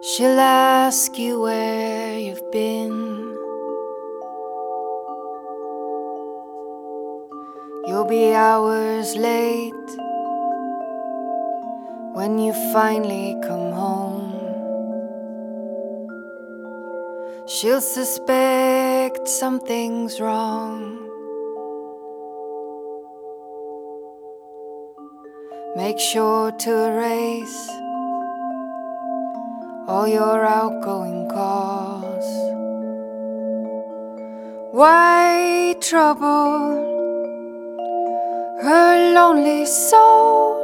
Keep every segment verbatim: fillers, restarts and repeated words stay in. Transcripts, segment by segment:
She'll ask you where you've been. You'll be hours late when you finally come home. She'll suspect something's wrong. Make sure to erase all your outgoing calls. Why trouble her lonely soul?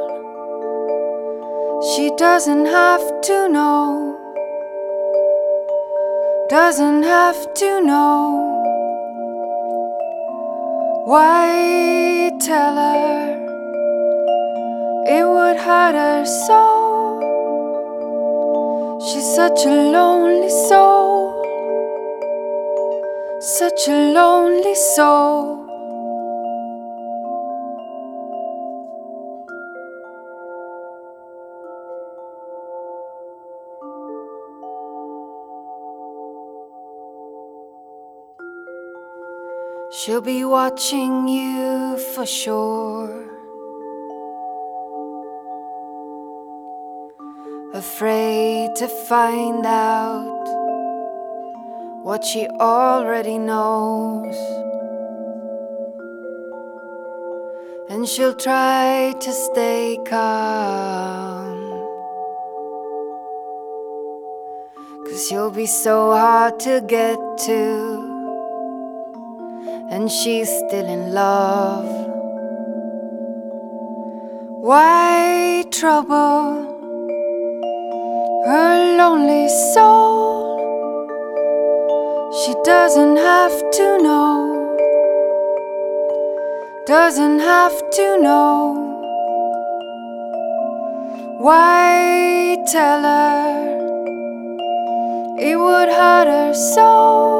She doesn't have to know, doesn't have to know. Why tell her it would hurt her so? She's such a lonely soul, such a lonely soul. She'll be watching you for sure, afraid to find out what she already knows. And she'll try to stay calm, 'cause you'll be so hard to get to, and she's still in love. Why trouble her lonely soul? She doesn't have to know, doesn't have to know. Why tell her it would hurt her so?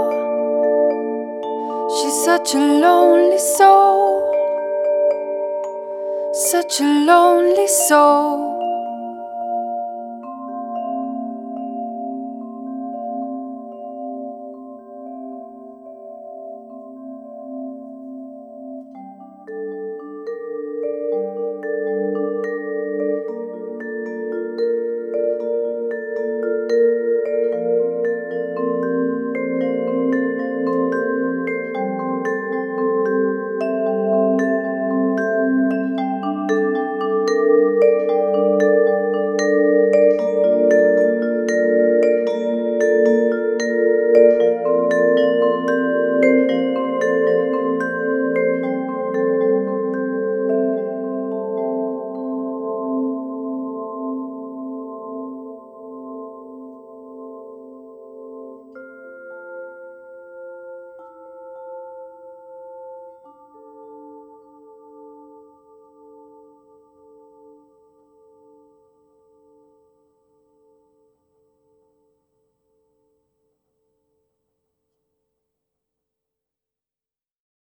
She's such a lonely soul, such a lonely soul.